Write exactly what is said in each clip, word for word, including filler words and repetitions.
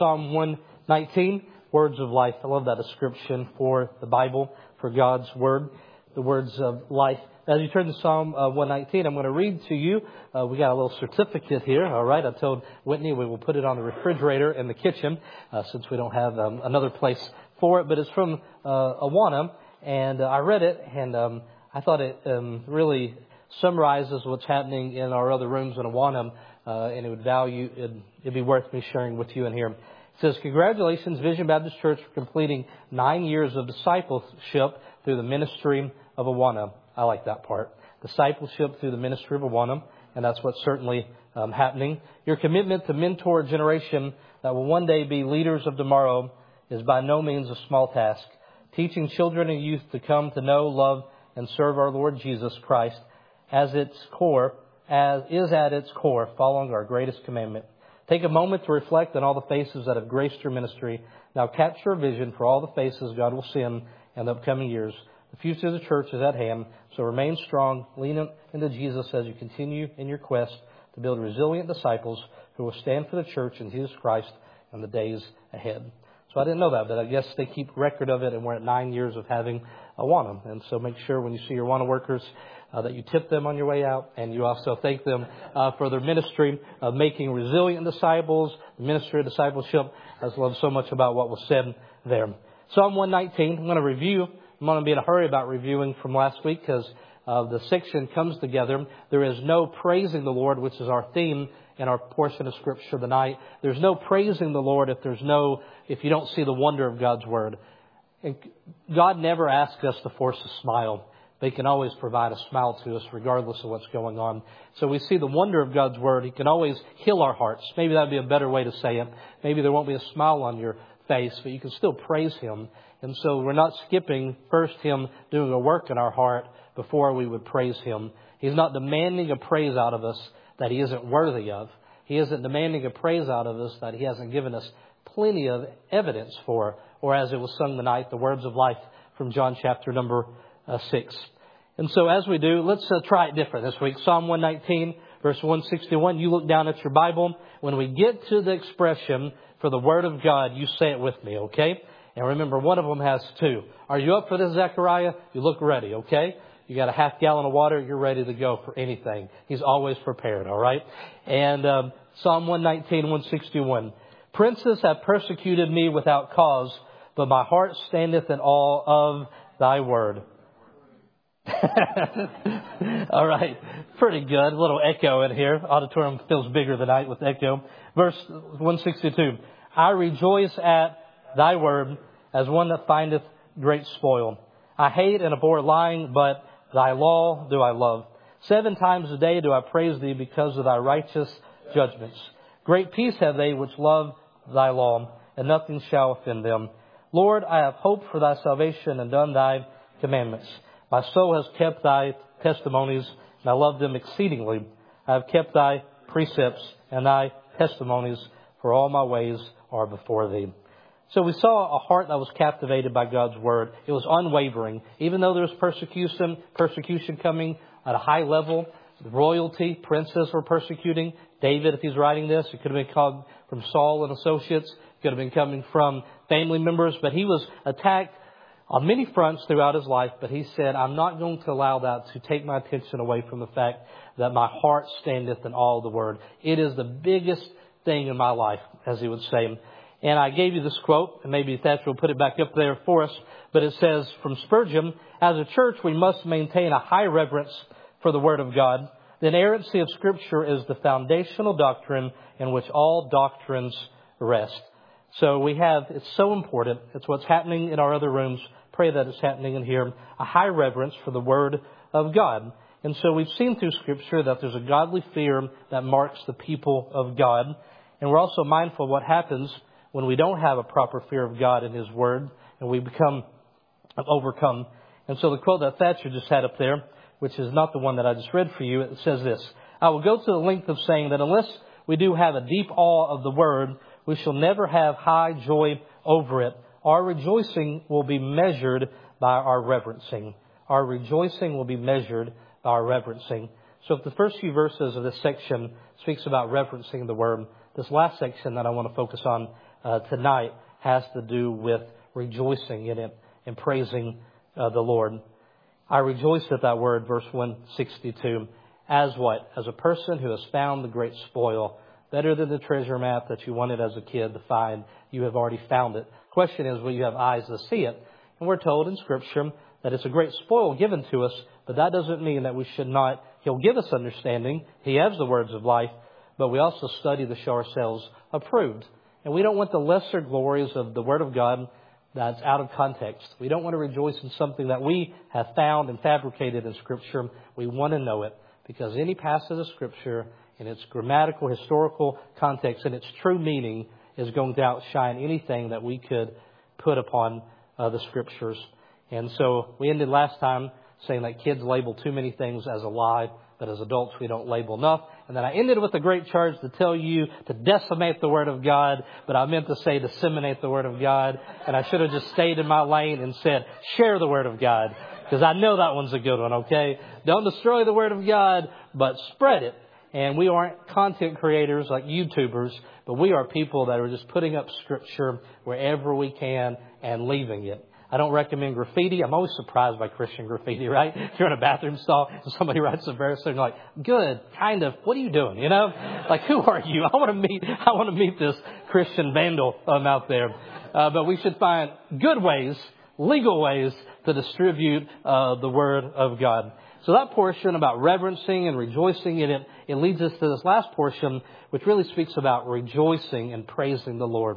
Psalm one nineteen, words of life. I love that description for the Bible, for God's Word, the words of life. As you turn to Psalm uh, one nineteen, I'm going to read to you. Uh, we got a little certificate here, all right? I told Whitney we will put it on the refrigerator in the kitchen uh, since we don't have um, another place for it. But it's from uh, Awana, and uh, I read it, and um, I thought it um, really summarizes what's happening in our other rooms in Awana, uh, and it would value it'd, it'd be worth me sharing with you in here. It says, congratulations, Vision Baptist Church, for completing nine years of discipleship through the ministry of Awana. I like that part. Discipleship through the ministry of Awana, and that's what's certainly um, happening. Your commitment to mentor a generation that will one day be leaders of tomorrow is by no means a small task. Teaching children and youth to come to know, love, and serve our Lord Jesus Christ as its core, as is at its core, following our greatest commandment. Take a moment to reflect on all the faces that have graced your ministry. Now capture a vision for all the faces God will send in the upcoming years. The future of the church is at hand, so remain strong, lean into Jesus as you continue in your quest to build resilient disciples who will stand for the church and Jesus Christ in the days ahead. So I didn't know that, but I guess they keep record of it, and we're at nine years of having Awana. And so make sure when you see your Awana workers uh, that you tip them on your way out, and you also thank them uh, for their ministry of making resilient disciples, the ministry of discipleship. I just love so much about what was said there. Psalm one nineteen, I'm going to review. I'm going to be in a hurry about reviewing from last week because uh, the section comes together. There is no praising the Lord, which is our theme in our portion of Scripture tonight. There's no praising the Lord if there's no, if you don't see the wonder of God's Word. And God never asks us to force a smile. But He can always provide a smile to us regardless of what's going on. So we see the wonder of God's Word. He can always heal our hearts. Maybe that would be a better way to say it. Maybe there won't be a smile on your face, but you can still praise Him. And so we're not skipping first Him doing a work in our heart before we would praise Him. He's not demanding a praise out of us that He isn't worthy of. He isn't demanding a praise out of us that He hasn't given us plenty of evidence for. Or as it was sung tonight, the words of life from John chapter number uh, six. And so as we do, let's uh, try it different this week. Psalm one nineteen, verse one sixty-one. You look down at your Bible. When we get to the expression for the Word of God, you say it with me, okay? And remember, one of them has two. Are you up for this, Zechariah? You look ready, okay? You got a half gallon of water. You're ready to go for anything. He's always prepared, all right? And um, Psalm one nineteen, one sixty-one. Princes have persecuted me without cause, but my heart standeth in awe of Thy word. All right. Pretty good. A little echo in here. Auditorium feels bigger tonight with echo. Verse one sixty-two. I rejoice at Thy word as one that findeth great spoil. I hate and abhor lying, but Thy law do I love. Seven times a day do I praise Thee because of Thy righteous judgments. Great peace have they which love Thy law, and nothing shall offend them. Lord, I have hoped for Thy salvation and done Thy commandments. My soul has kept Thy testimonies, and I love them exceedingly. I have kept Thy precepts and Thy testimonies, for all my ways are before Thee. So we saw a heart that was captivated by God's Word. It was unwavering. Even though there was persecution, persecution coming at a high level, royalty, princes were persecuting. David, if he's writing this, it could have been called from Saul and associates. It could have been coming from family members. But he was attacked on many fronts throughout his life. But he said, I'm not going to allow that to take my attention away from the fact that my heart standeth in all the Word. It is the biggest thing in my life, as he would say. And I gave you this quote, and maybe Thatcher will put it back up there for us. But it says from Spurgeon, as a church, we must maintain a high reverence for the Word of God. The inerrancy of Scripture is the foundational doctrine in which all doctrines rest. So we have, it's so important. It's what's happening in our other rooms. Pray that it's happening in here. A high reverence for the Word of God. And so we've seen through Scripture that there's a godly fear that marks the people of God. And we're also mindful of what happens when we don't have a proper fear of God in His Word and we become overcome. And so the quote that Thatcher just had up there, which is not the one that I just read for you, it says this. I will go to the length of saying that unless we do have a deep awe of the Word, we shall never have high joy over it. Our rejoicing will be measured by our reverencing. Our rejoicing will be measured by our reverencing. So if the first few verses of this section speaks about reverencing the Word, this last section that I want to focus on uh, tonight has to do with rejoicing in it and praising uh, the Lord. I rejoice at that word, verse one sixty-two, as what? As a person who has found the great spoil, better than the treasure map that you wanted as a kid to find. You have already found it. Question is, will you have eyes to see it? And we're told in Scripture that it's a great spoil given to us, but that doesn't mean that we should not. He'll give us understanding. He has the words of life, but we also study to show ourselves approved. And we don't want the lesser glories of the Word of God that's out of context. We don't want to rejoice in something that we have found and fabricated in Scripture. We want to know it, because any passage of Scripture in its grammatical, historical context and its true meaning is going to outshine anything that we could put upon uh, the Scriptures. And so we ended last time saying that kids label too many things as a lie, but as adults we don't label enough. And then I ended with a great charge to tell you to decimate the Word of God, but I meant to say disseminate the Word of God. And I should have just stayed in my lane and said share the Word of God, because I know that one's a good one, okay? Don't destroy the Word of God, but spread it. And we aren't content creators like YouTubers, but we are people that are just putting up Scripture wherever we can and leaving it. I don't recommend graffiti. I'm always surprised by Christian graffiti, right? If you're in a bathroom stall and somebody writes a verse and you're like, good, kind of, what are you doing? You know, like, who are you? I want to meet, I want to meet this Christian vandal um, out there. Uh, but we should find good ways, legal ways to distribute uh, the Word of God. So that portion about reverencing and rejoicing in it, it leads us to this last portion, which really speaks about rejoicing and praising the Lord.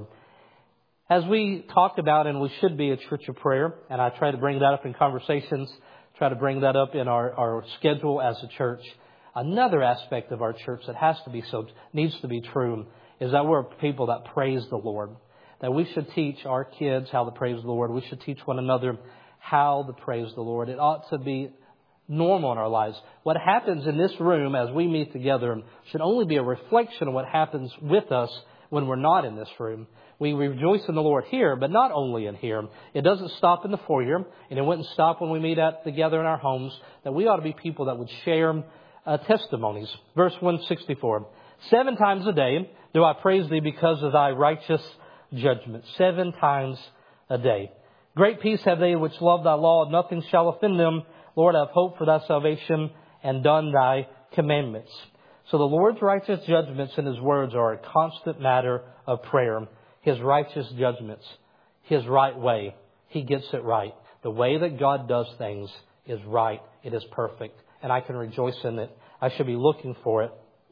As we talk about, and we should be a church of prayer, and I try to bring that up in conversations, try to bring that up in our, our schedule as a church. Another aspect of our church that has to be so, needs to be true, is that we're people that praise the Lord. That we should teach our kids how to praise the Lord. We should teach one another how to praise the Lord. It ought to be normal in our lives. What happens in this room as we meet together should only be a reflection of what happens with us when we're not in this room. We rejoice in the Lord here, but not only in here. It doesn't stop in the foyer, and it wouldn't stop when we meet out together in our homes. That we ought to be people that would share uh, testimonies. Verse one sixty-four. Seven times a day do I praise thee because of thy righteous judgment. Seven times a day. Great peace have they which love thy law. Nothing shall offend them. Lord, I have hoped for thy salvation and done thy commandments. So the Lord's righteous judgments in His words are a constant matter of prayer. His righteous judgments, His right way. He gets it right. The way that God does things is right. It is perfect. And I can rejoice in it. I should be looking for it.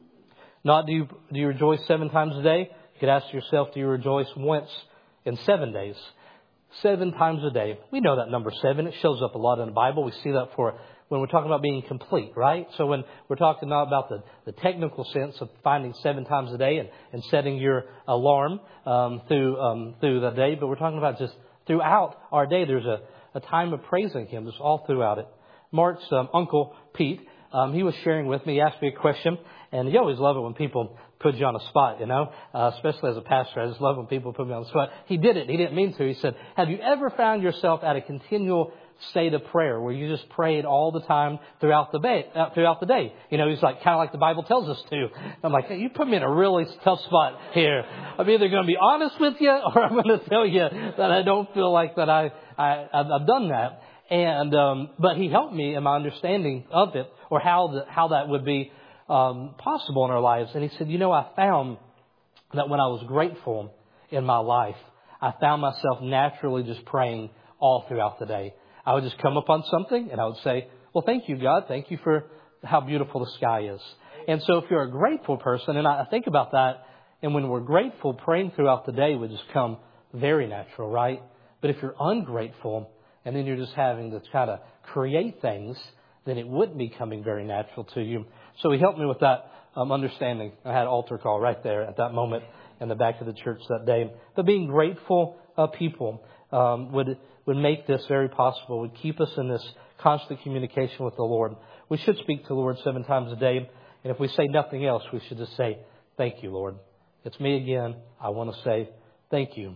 Not do you, do you rejoice seven times a day? You could ask yourself, do you rejoice once in seven days? Seven times a day. We know that number seven. It shows up a lot in the Bible. We see that for when we're talking about being complete, right? So when we're talking not about the, the technical sense of finding seven times a day and, and setting your alarm um, through um, through the day, but we're talking about just throughout our day, there's a, a time of praising Him just all throughout it. Mark's um, uncle, Pete, um, he was sharing with me. He asked me a question, and you always love it when people put you on a spot, you know, uh, especially as a pastor. I just love when people put me on the spot. He did it. He didn't mean to. He said, have you ever found yourself at a continual state of prayer where you just prayed all the time throughout the day, uh, throughout the day? You know, he's like, kind of like the Bible tells us to. I'm like, hey, you put me in a really tough spot here. I'm either going to be honest with you or I'm going to tell you that I don't feel like that I, I, I've done that. And, um, but he helped me in my understanding of it, or how the, how that would be, um, possible in our lives. And he said, you know, I found that when I was grateful in my life, I found myself naturally just praying all throughout the day. I would just come upon something and I would say, well, thank you, God. Thank you for how beautiful the sky is. And so if you're a grateful person, and I think about that, and when we're grateful, praying throughout the day would just come very natural, right? But if you're ungrateful, and then you're just having to try to create things, then it wouldn't be coming very natural to you. So he helped me with that um, understanding. I had altar call right there at that moment in the back of the church that day. But being grateful uh, people um, would would make this very possible, would keep us in this constant communication with the Lord. We should speak to the Lord seven times a day. And if we say nothing else, we should just say, thank you, Lord. It's me again. I want to say thank you.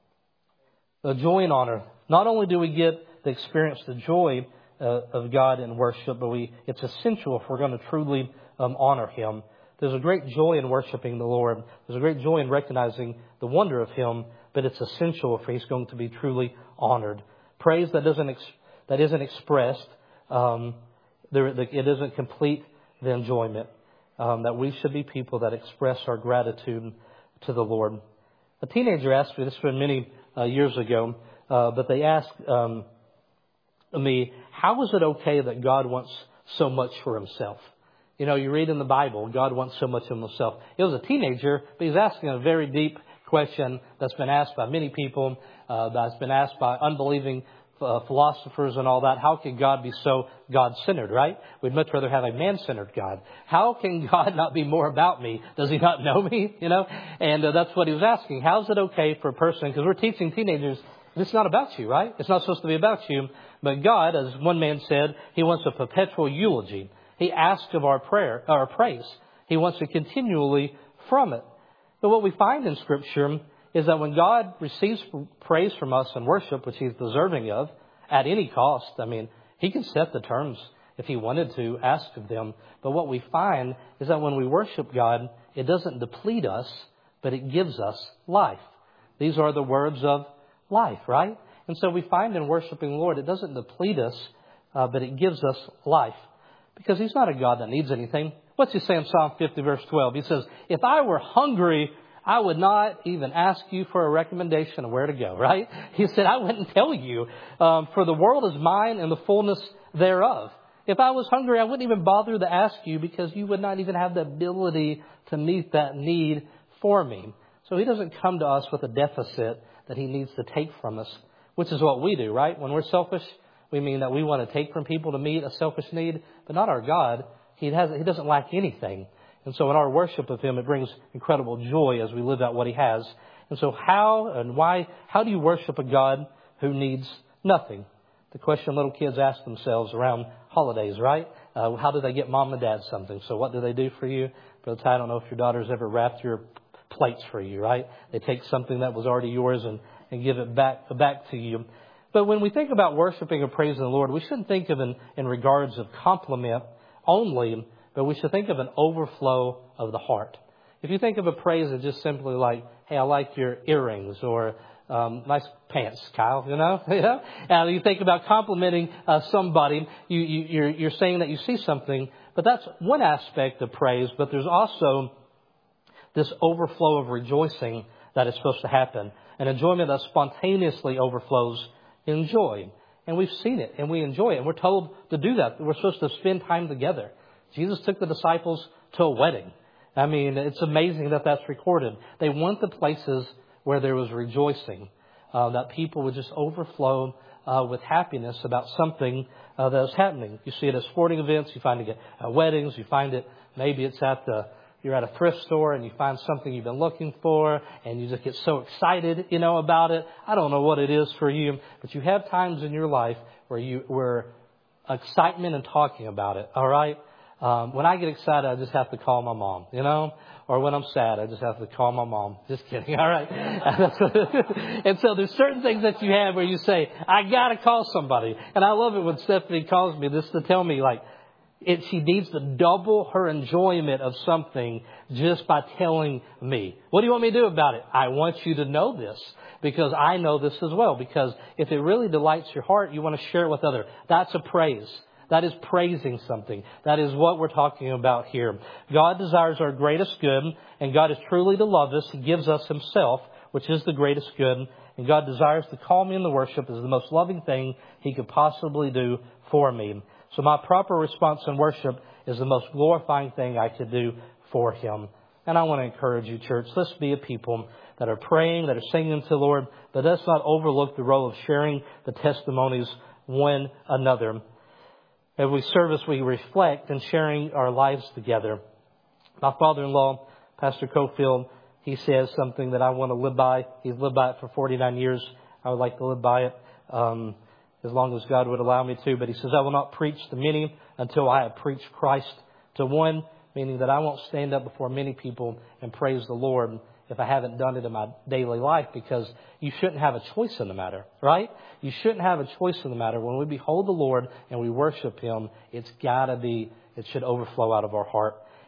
The joy and honor. Not only do we get to experience the joy uh, of God in worship, but we it's essential if we're going to truly um, honor Him There's a great joy in worshiping the Lord. There's a great joy in recognizing the wonder of Him, but it's essential if He's going to be truly honored. Praise that doesn't ex- that isn't expressed, um, there, it isn't complete the enjoyment. Um, that we should be people that express our gratitude to the Lord. A teenager asked me, this was many uh, years ago, uh, but they asked um, me, how is it okay that God wants so much for Himself? You know, you read in the Bible, God wants so much of Himself. It was a teenager, but he's asking a very deep question that's been asked by many people, uh, that's been asked by unbelieving uh, philosophers and all that. How can God be so God-centered, right? We'd much rather have a man-centered God. How can God not be more about me? Does He not know me? You know, and uh, that's what he was asking. How is it okay for a person, because we're teaching teenagers, it's not about you, right? It's not supposed to be about you. But God, as one man said, He wants a perpetual eulogy. He asks of our prayer, our praise. He wants it continually from it. But what we find in Scripture is that when God receives praise from us and worship, which He's deserving of, at any cost, I mean, He can set the terms if He wanted to ask of them. But what we find is that when we worship God, it doesn't deplete us, but it gives us life. These are the words of life, right? And so we find in worshiping the Lord, it doesn't deplete us, uh, but it gives us life. Because He's not a God that needs anything. What's He say in Psalm fifty, verse twelve? He says, if I were hungry, I would not even ask you for a recommendation of where to go, right? He said, I wouldn't tell you, um, for the world is mine and the fullness thereof. If I was hungry, I wouldn't even bother to ask you because you would not even have the ability to meet that need for me. So He doesn't come to us with a deficit that He needs to take from us, which is what we do, right? When we're selfish, we mean that we want to take from people to meet a selfish need, but not our God. He has, He doesn't lack anything. And so in our worship of Him, it brings incredible joy as we live out what He has. And so how and why, how do you worship a God who needs nothing? The question little kids ask themselves around holidays, right? Uh, how do they get mom and dad something? So what do they do for you? Brother Ty, I don't know if your daughter's ever wrapped your plates for you, right? They take something that was already yours and, and give it back, back to you. But when we think about worshiping or praising the Lord, we shouldn't think of it in, in regards of compliment only, but we should think of an overflow of the heart. If you think of a praise as just simply like, hey, I like your earrings, or um, nice pants, Kyle, you know? you know? And you think about complimenting uh, somebody, you, you, you're, you're saying that you see something, but that's one aspect of praise, but there's also this overflow of rejoicing that is supposed to happen. An enjoyment that spontaneously overflows in joy. And we've seen it, and we enjoy it. And we're told to do that. We're supposed to spend time together. Jesus took the disciples to a wedding. I mean, it's amazing that that's recorded. They went to places where there was rejoicing, uh, that people would just overflow uh, with happiness about something uh, that was happening. You see it at sporting events. You find it at weddings. You find it, maybe it's at the You're at a thrift store and you find something you've been looking for and you just get so excited, you know, about it. I don't know what it is for you, but you have times in your life where you, where excitement and talking about it. All right. Um, when I get excited, I just have to call my mom, you know, or when I'm sad, I just have to call my mom. Just kidding. All right. And so there's certain things that you have where you say, I got to call somebody. And I love it when Stephanie calls me this to tell me, like, It, she needs to double her enjoyment of something just by telling me. What do you want me to do about it? I want you to know this because I know this as well. Because if it really delights your heart, you want to share it with others. That's a praise. That is praising something. That is what we're talking about here. God desires our greatest good, and God is truly to love us. He gives us Himself, which is the greatest good. And God desires to call me in the worship as the most loving thing He could possibly do for me. So my proper response in worship is the most glorifying thing I could do for Him. And I want to encourage you, church, let's be a people that are praying, that are singing to the Lord, but let's not overlook the role of sharing the testimonies one another. As we service, we reflect in sharing our lives together. My father-in-law, Pastor Cofield, he says something that I want to live by. He's lived by it for forty-nine years. I would like to live by it. Um, as long as God would allow me to. But he says, I will not preach to many until I have preached Christ to one, meaning that I won't stand up before many people and praise the Lord if I haven't done it in my daily life, because you shouldn't have a choice in the matter, right? You shouldn't have a choice in the matter. When we behold the Lord and we worship Him, it's got to be, it should overflow out of our heart.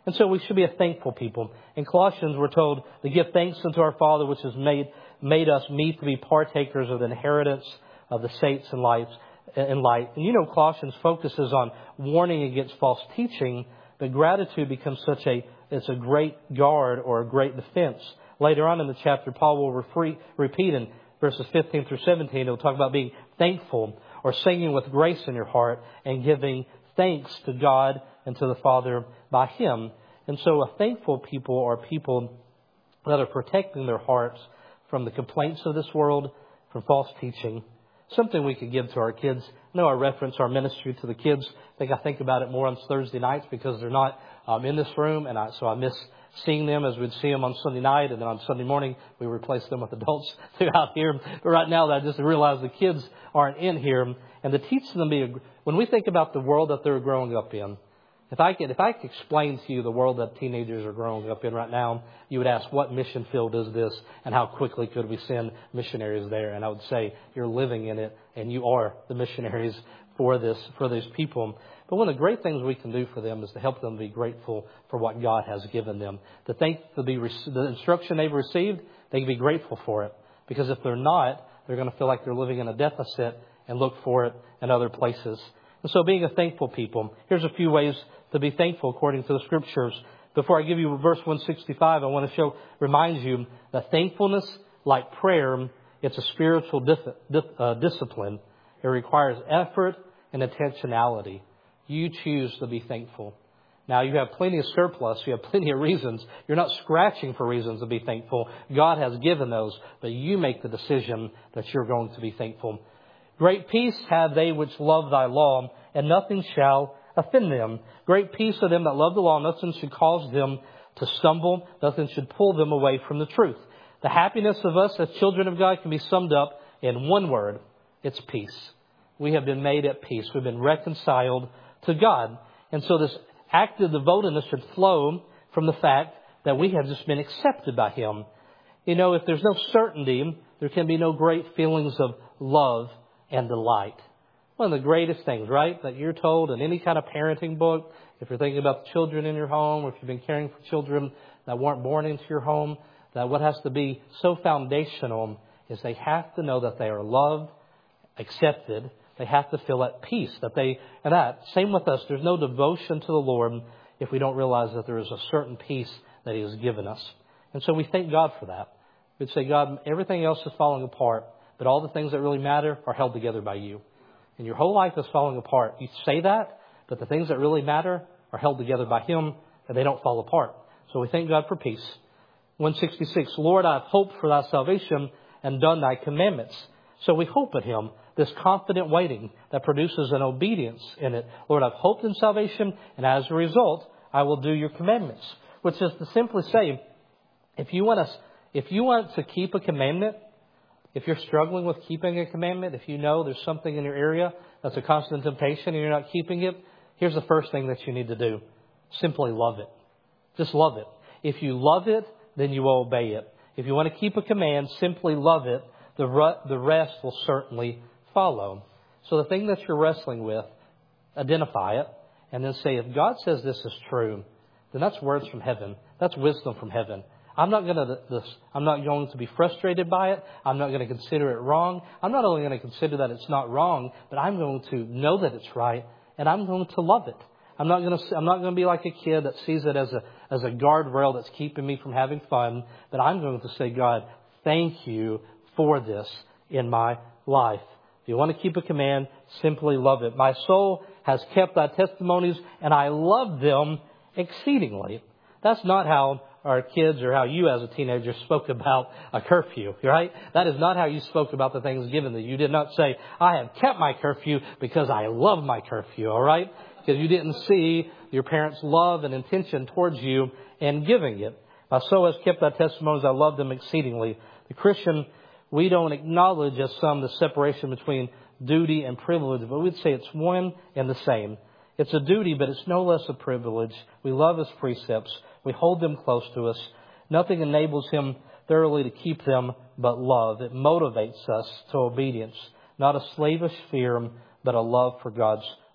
And so we should be a thankful people. In Colossians, we're told to give thanks unto our Father, which has made made us meet to be partakers of the inheritance of the saints in light. In light. And you know, Colossians focuses on warning against false teaching, but gratitude becomes such a it's a great guard or a great defense. Later on in the chapter, Paul will refer, repeat in verses fifteen through seventeen. He'll talk about being thankful or singing with grace in your heart and giving thanks to God and to the Father by Him. And so a thankful people are people that are protecting their hearts from the complaints of this world, from false teaching. Something we could give to our kids. I know I reference our ministry to the kids. I think I think about it more on Thursday nights because they're not um, in this room, and I, so I miss seeing them as we'd see them on Sunday night, and then on Sunday morning we replace them with adults throughout here. But right now, I just realized the kids aren't in here, and to teach them, be a, when we think about the world that they're growing up in, if I could, if I could explain to you the world that teenagers are growing up in right now, you would ask, what mission field is this, and how quickly could we send missionaries there? And I would say, you're living in it, and you are the missionaries for this, for these people. But one of the great things we can do for them is to help them be grateful for what God has given them. To think to be the instruction they've received, they can be grateful for it. Because if they're not, they're going to feel like they're living in a deficit and look for it in other places. And so being a thankful people, here's a few ways to be thankful according to the Scriptures. Before I give you verse one sixty-five, I want to show, remind you that thankfulness, like prayer, it's a spiritual dif, dif, uh, discipline. It requires effort and intentionality. You choose to be thankful. Now, you have plenty of surplus. You have plenty of reasons. You're not scratching for reasons to be thankful. God has given those, but you make the decision that you're going to be thankful. Great peace have they which love thy law, and nothing shall offend them. Great peace of them that love the law. Nothing should cause them to stumble. Nothing should pull them away from the truth. The happiness of us as children of God can be summed up in one word. It's peace. We have been made at peace. We've been reconciled to God. And so this act of devotedness should flow from the fact that we have just been accepted by Him. You know, if there's no certainty, there can be no great feelings of love and delight. One of the greatest things, right, that you're told in any kind of parenting book, if you're thinking about the children in your home, or if you've been caring for children that weren't born into your home, that what has to be so foundational is they have to know that they are loved, accepted. They have to feel at peace. That they, and that, same with us, there's no devotion to the Lord if we don't realize that there is a certain peace that He has given us. And so we thank God for that. We'd say, God, everything else is falling apart, but all the things that really matter are held together by You. And your whole life is falling apart. You say that, but the things that really matter are held together by Him, and they don't fall apart. So we thank God for peace. one sixty-six, Lord, I have hoped for Thy salvation and done Thy commandments. So we hope in Him, this confident waiting that produces an obedience in it. Lord, I've hoped in salvation, and as a result, I will do Your commandments. Which is to simply say, if you want to, if you want to keep a commandment, if you're struggling with keeping a commandment, if you know there's something in your area that's a constant temptation and you're not keeping it, here's the first thing that you need to do. Simply love it. Just love it. If you love it, then you will obey it. If you want to keep a command, simply love it. The the rest will certainly follow. So the thing that you're wrestling with, identify it, and then say, if God says this is true, then that's words from heaven. That's wisdom from heaven. I'm not going to this. I'm not going to be frustrated by it. I'm not going to consider it wrong. I'm not only going to consider that it's not wrong, but I'm going to know that it's right, and I'm going to love it. I'm not going to. I'm not going to be like a kid that sees it as a as a guardrail that's keeping me from having fun. But I'm going to say, God, thank You for this in my life. If you want to keep a command, simply love it. My soul has kept Thy testimonies, and I love them exceedingly. That's not how our kids or how you as a teenager spoke about a curfew, right? That is not how you spoke about the things given to you. You did not say, I have kept my curfew because I love my curfew, all right? Because you didn't see your parents' love and intention towards you and giving it. My soul has kept Thy testimonies. I love them exceedingly. The Christian, we don't acknowledge as some the separation between duty and privilege, but we'd say it's one and the same. It's a duty, but it's no less a privilege. We love His precepts. We hold them close to us. Nothing enables Him thoroughly to keep them but love. It motivates us to obedience. Not a slavish fear, but a love for God's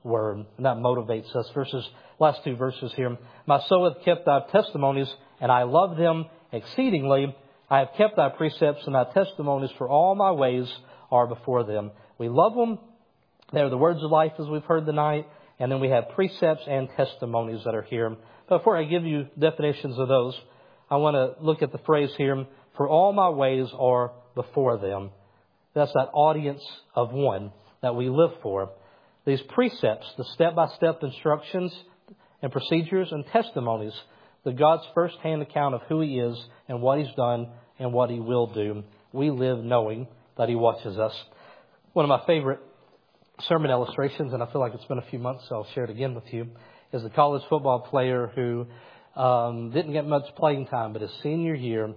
word. And that motivates us. Verses, last two verses here. My soul hath kept thy testimonies, and I love them exceedingly. I have kept thy precepts and thy testimonies, for all my ways are before them. We love them. They're the words of life, as we've heard tonight. And then we have precepts and testimonies that are here. But before I give you definitions of those, I want to look at the phrase here, for all my ways are before them. That's that audience of one that we live for. These precepts, the step-by-step instructions and procedures and testimonies, the God's first-hand account of who He is and what He's done and what He will do. We live knowing that He watches us. One of my favorite sermon illustrations, and I feel like it's been a few months, so I'll share it again with you, is a college football player who um, didn't get much playing time, but his senior year,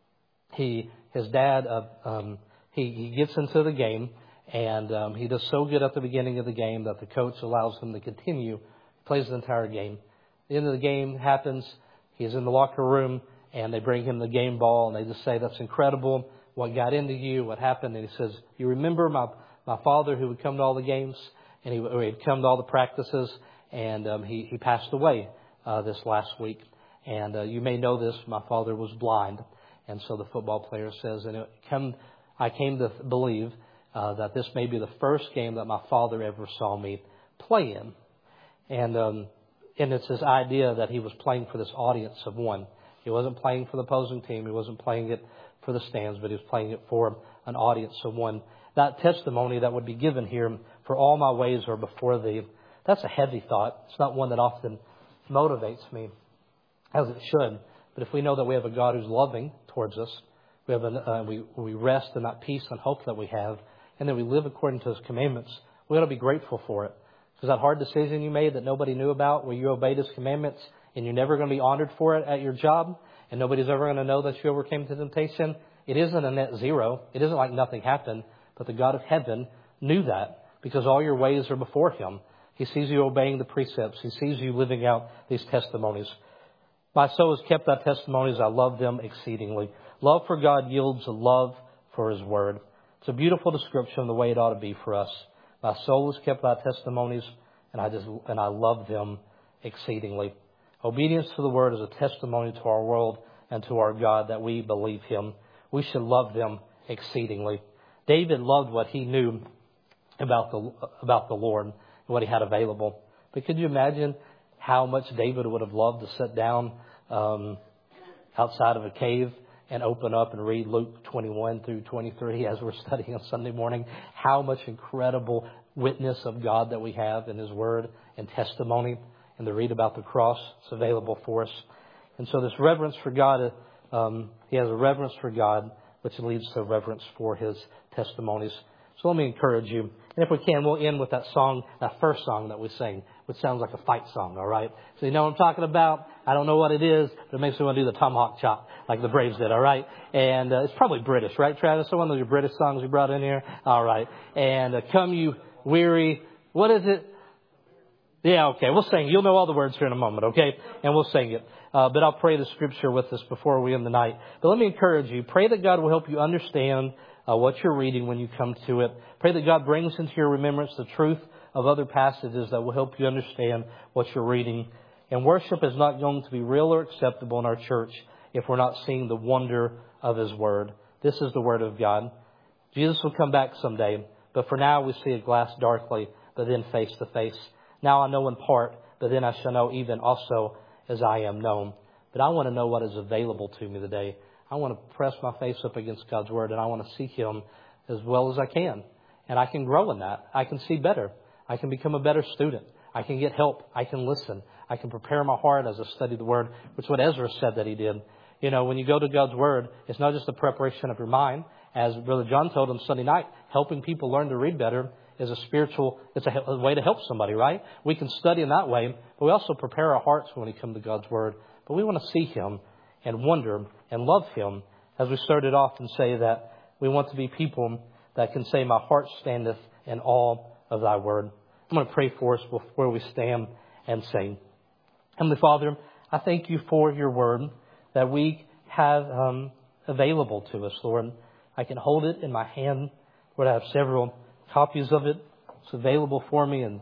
he his dad uh, um, he, he gets into the game, and um, he does so good at the beginning of the game that the coach allows him to continue, plays the entire game. The end of the game happens. He's in the locker room, and they bring him the game ball, and they just say, "That's incredible. What got into you? What happened?" And he says, "You remember my my father who would come to all the games, and he would come to all the practices, and um, he he passed away uh, this last week. And uh, you may know this. My father was blind." And so the football player says, "And it come, I came to believe uh, that this may be the first game that my father ever saw me play in." And um, and it's his idea that he was playing for this audience of one. He wasn't playing for the opposing team. He wasn't playing it for the stands, but he was playing it for an audience of one. That testimony that would be given here, for all my ways are before thee, that's a heavy thought. It's not one that often motivates me, as it should. But if we know that we have a God who's loving towards us, we have a, uh, we we rest in that peace and hope that we have, and that we live according to His commandments, we ought to be grateful for it. Because that hard decision you made that nobody knew about, where you obeyed His commandments, and you're never going to be honored for it at your job, and nobody's ever going to know that you overcame the temptation, it isn't a net zero. It isn't like nothing happened. But the God of heaven knew that, because all your ways are before Him. He sees you obeying the precepts. He sees you living out these testimonies. My soul has kept thy testimonies. I love them exceedingly. Love for God yields a love for His word. It's a beautiful description of the way it ought to be for us. My soul has kept thy testimonies, and I just and I love them exceedingly. Obedience to the word is a testimony to our world and to our God that we believe Him. We should love them exceedingly. David loved what he knew about the about the Lord and what he had available. But could you imagine how much David would have loved to sit down um, outside of a cave and open up and read Luke twenty-one through twenty-three as we're studying on Sunday morning? How much incredible witness of God that we have in His Word and testimony, and to read about the cross. It's available for us. And so this reverence for God, um, he has a reverence for God, which leads to reverence for His testimonies. So let me encourage you. And if we can, we'll end with that song, that first song that we sing, which sounds like a fight song, all right? So you know what I'm talking about? I don't know what it is, but it makes me want to do the tomahawk chop like the Braves did, all right? And uh, it's probably British, right, Travis? So one of your British songs you brought in here? All right. And uh, Come You Weary. What is it? Yeah, okay. We'll sing. You'll know all the words here in a moment, okay? And we'll sing it. Uh, but I'll pray the scripture with us before we end the night. But let me encourage you. Pray that God will help you understand uh, what you're reading when you come to it. Pray that God brings into your remembrance the truth of other passages that will help you understand what you're reading. And worship is not going to be real or acceptable in our church if we're not seeing the wonder of His Word. This is the Word of God. Jesus will come back someday. But for now we see a glass darkly, but then face to face. Now I know in part, but then I shall know even also as I am known. But I want to know what is available to me today. I want to press my face up against God's Word, and I want to seek Him as well as I can. And I can grow in that. I can see better. I can become a better student. I can get help. I can listen. I can prepare my heart as I study the Word, which is what Ezra said that he did. You know, when you go to God's Word, it's not just the preparation of your mind. As Brother John told on Sunday night, helping people learn to read better is a spiritual, it's a, a way to help somebody, right? We can study in that way, but we also prepare our hearts when we come to God's Word. But we want to see Him and wonder and love Him, as we started off and say that we want to be people that can say, my heart standeth in awe of Thy Word. I'm going to pray for us before we stand and sing. Heavenly Father, I thank You for Your Word that we have um, available to us, Lord. I can hold it in my hand. Lord, I have several copies of it. It's available for me in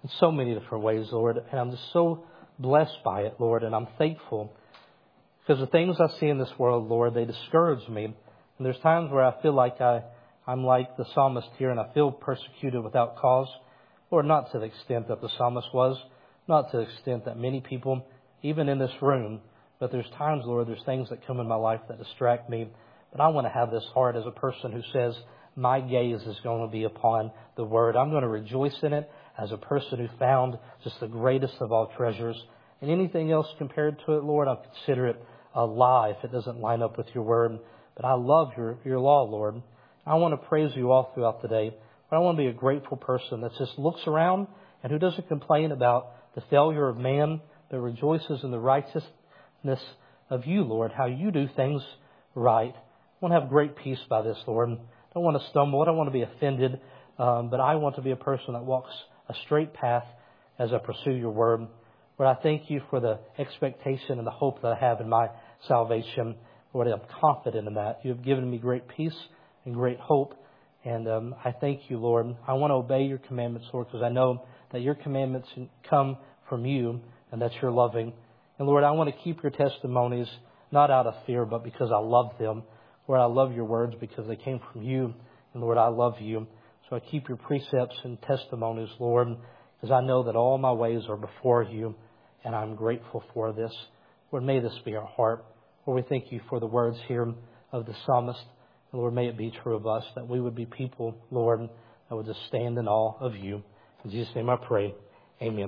in so many different ways, Lord. And I'm just so blessed by it, Lord. And I'm thankful because the things I see in this world, Lord, they discourage me. And there's times where I feel like I, I'm like the psalmist here and I feel persecuted without cause. Lord, not to the extent that the psalmist was, not to the extent that many people, even in this room, but there's times, Lord, there's things that come in my life that distract me. But I want to have this heart as a person who says, my gaze is going to be upon the Word. I'm going to rejoice in it as a person who found just the greatest of all treasures. And anything else compared to it, Lord, I consider it a lie if it doesn't line up with your Word. But I love your, your law, Lord. I want to praise you all throughout the day. But I want to be a grateful person that just looks around and who doesn't complain about the failure of man, but rejoices in the righteousness of you, Lord, how you do things right. I want to have great peace by this, Lord. I don't want to stumble. I don't want to be offended. Um, but I want to be a person that walks a straight path as I pursue your word. Lord, I thank you for the expectation and the hope that I have in my salvation. Lord, I'm confident in that. You have given me great peace and great hope. And um, I thank you, Lord. I want to obey your commandments, Lord, because I know that your commandments come from you and that you're loving. And Lord, I want to keep your testimonies not out of fear, but because I love them. Lord, I love your words because they came from you. And Lord, I love you. So I keep your precepts and testimonies, Lord, because I know that all my ways are before you. And I'm grateful for this. Lord, may this be our heart. Lord, we thank you for the words here of the psalmist. And Lord, may it be true of us that we would be people, Lord, that would just stand in awe of you. In Jesus' name I pray. Amen.